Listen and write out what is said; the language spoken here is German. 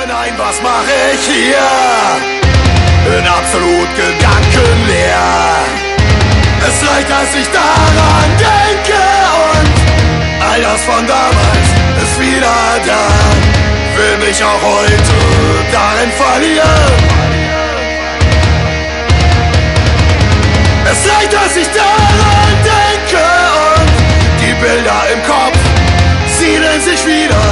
nein, was mache ich hier? Bin absolut gedankenleer. Es reicht, dass ich daran denke und all das von damals ist wieder da. Will mich auch heute darin verlieren. Es reicht, dass ich daran denke und die Bilder im Kopf siedeln sich wieder.